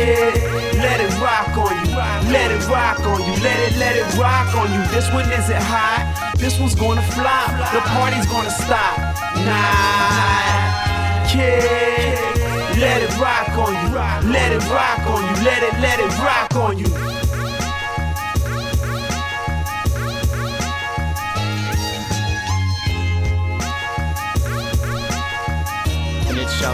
Kid, let it rock on you. Let it rock on you. Let it rock on you. This one isn't hot. This one's gonna flop. The party's gonna stop. Nah, kid, let it rock on you. Let it rock on you. Let it rock on you.